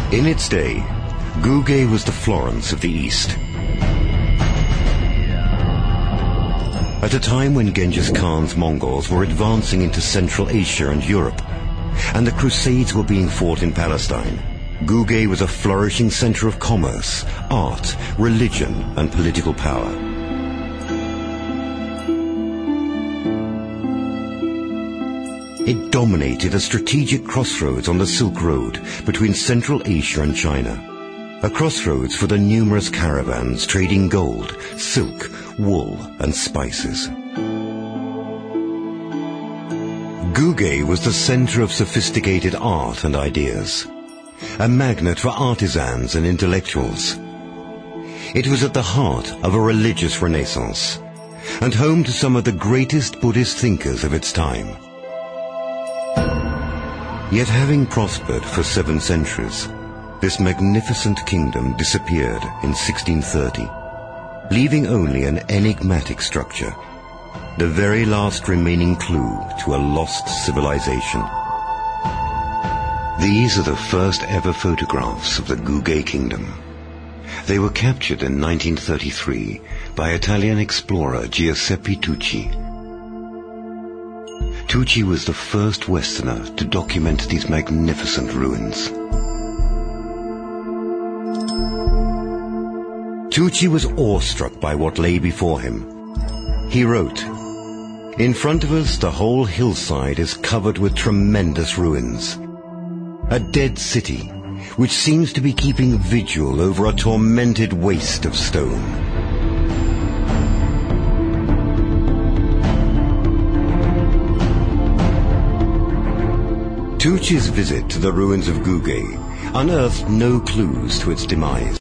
In its day, Gugay was the Florence of the East. At a time when Genghis Khan's Mongols were advancing into Central Asia and Europe, and the Crusades were being fought in Palestine, Gugay was a flourishing center of commerce, art, religion, and political power. It dominated a strategic crossroads on the Silk Road between Central Asia and China, a crossroads for the numerous caravans trading gold, silk, wool, and spices. Gugay was the center of sophisticated art and ideas, a magnet for artisans and intellectuals. It was at the heart of a religious renaissance, and home to some of the greatest Buddhist thinkers of its time. Yet having prospered for 7 centuries, this magnificent kingdom disappeared in 1630, leaving only an enigmatic structure, the very last remaining clue to a lost civilization. These are the first ever photographs of the Gugay kingdom. They were captured in 1933 by Italian explorer Giuseppe Tucci. Tucci was the first Westerner to document these magnificent ruins. Tucci was awestruck by what lay before him. He wrote, "In front of us, the whole hillside is covered with tremendous ruins. A dead city, which seems to be keeping vigil over a tormented waste of stone." Tucci's visit to the ruins of Gugay unearthed no clues to its demise.